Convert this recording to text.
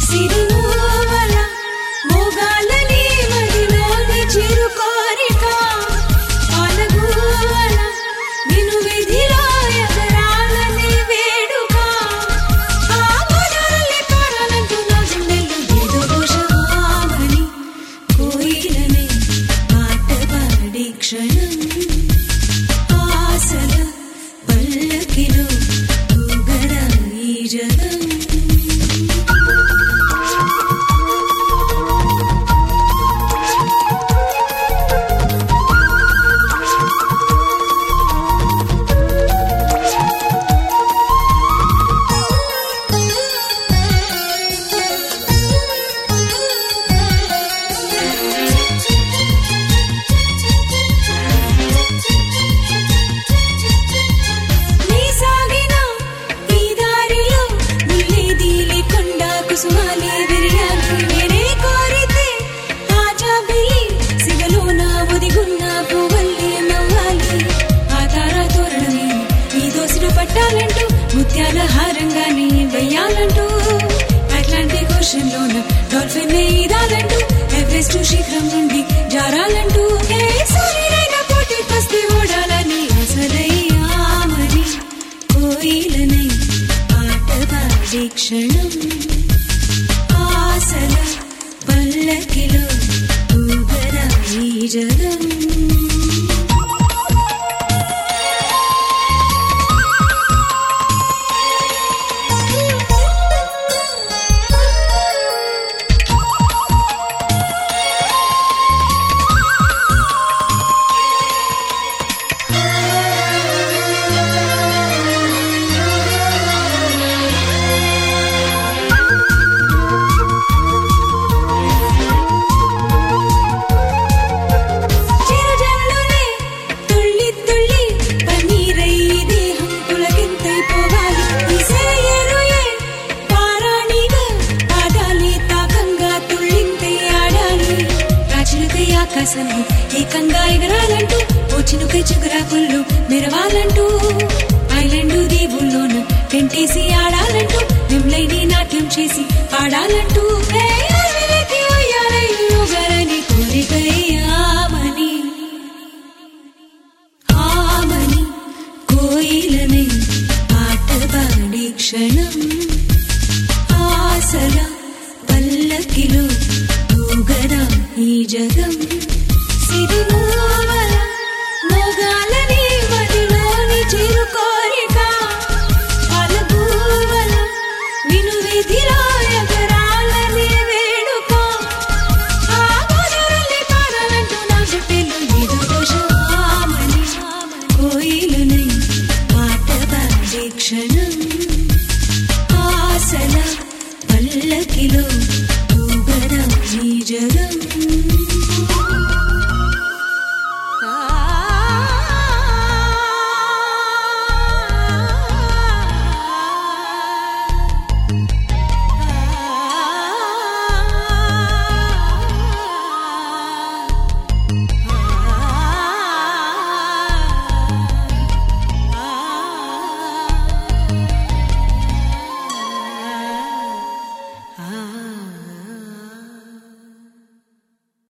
సిరిమూవల మోగాలని మదిలోని చిరు కోరిక పాలగూవల నిన్ను విధిలో ఎగరాలని వేడుక ఆ మోజాలే పాడాలంటూ నా గుండెల్లో ఏదో దోషమామని కోయిలనే పాట పాడి క్షణం ఆశల పల్లకిలో ఊగరా ఈ జగం నీ సాగిన ఈ దారిలో ముల్లేదీలి కొండ కుసుమాలే విరియాలి నేనే కోరితే ఆజాబిలి సిగలోన ఒదిగున్న పువ్వల్లే నవ్వాలి ఆ తారా తోరణమే ఈ దోసిన పట్టాలంటూ ముత్యాల హారంగానే వెయ్యాలంటూ అట్లాంటిక్ ఓషన్లోన డాల్ఫిన్ ఈదాలంటూ ఎవరెస్ట్ శిఖరం నుండి జారాలంటూ ఏ సూర్యుడైనా పోటీకొస్తే ఓడాలని అసలయ్యామని కోయిలనై పాట పాడి క్షణం ఆశల పల్లకిలో ఊగరా ఈ జగం చిరుజల్లులే తుళ్ళి తుళ్ళి పన్నీరై దేహం పులకింతైపోవాలి ఈ సెలయేరుయే పారాణిగా పాదాలి తాకంగా తుళ్ళింతై ఆడాలి రాచిలుకై ఆకాశంలో ఏకంగా ఎగరాలంటూ ఓ చినుకై చిగురాకుల్లో మెరవాలంటూ ఐలాండు దీవుల్లోన టెంటేసి ఆడాలంటూ నిమ్లైని నాట్యం చేసి పాడాలంటూ ఏ అలలకి ఉయ్యాలై ఊగరని కోరికయ్యామని ఆమని కోయిలనే పాట పాడి క్షణం ఆశల పల్లకిలో ఊగరా ఈ జగం సిరిమూవల మోగాలని మదిలోని చిరు కోరిక పాలగూవల నిన్ను విధిలో ఎగరాలని వేడుక ఆ మోజాలే పాడాలంటూ నా గుండెల్లో ఏదో దోషమామని కోయిలనై పాట పాడి క్షణం ఆశల పల్లకిలో ఊగరా ఈ జగం